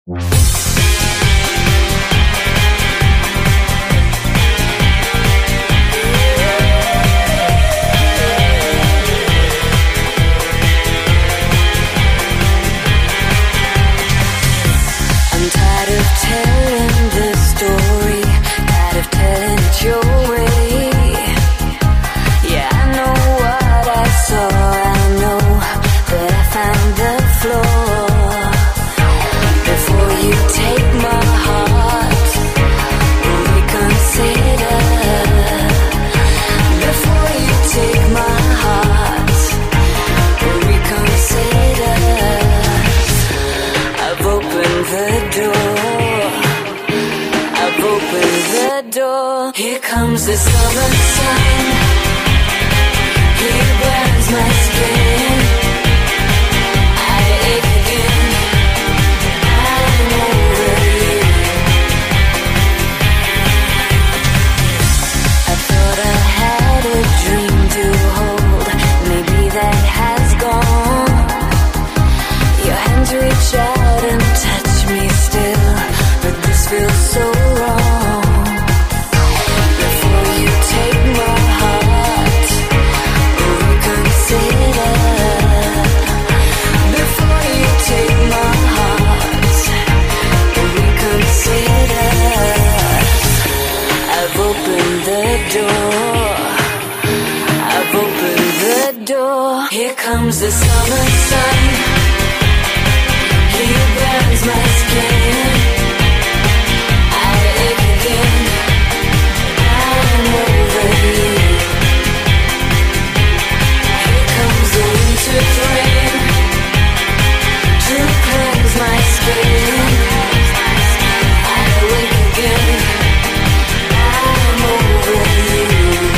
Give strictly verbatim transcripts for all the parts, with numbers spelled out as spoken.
Here comes the summer sun. He burns my skin. I ache again. I'm over you. I thought I had a dream to hold. Maybe that has gone. Your hands reach out and touch me still, but this feels so wrong. Here comes the summer sun. He burns my skin. I ache again. I'm over you. Here comes the winter rain to cleanse my skin. I wake again. I'm over you.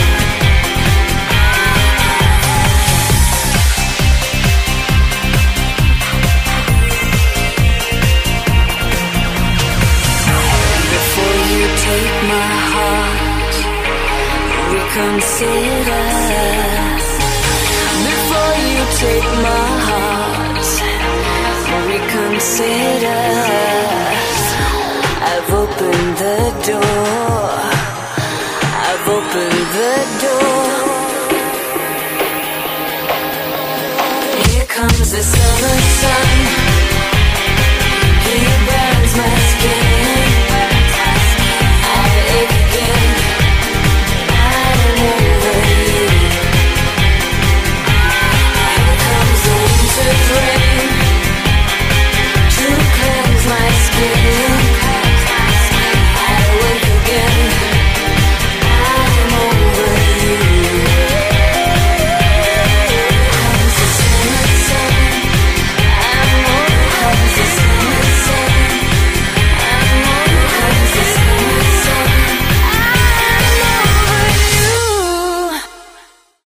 Consider before you take my heart. Reconsider. I've opened the door. I've opened the door. Here comes the summer sun.